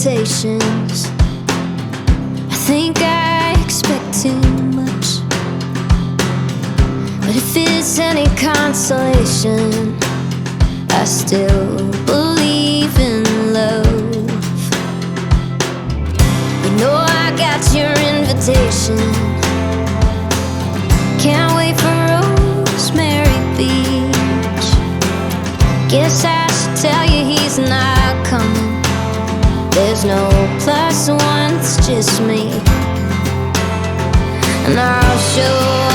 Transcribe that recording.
expectations. I think I expect too much, but if it's any consolation, I still believe in love. You know I got your invitation. Can't wait for Rosemary Beach. Guess I should tell you he's not coming. There's no plus one, it's just me. And I'll show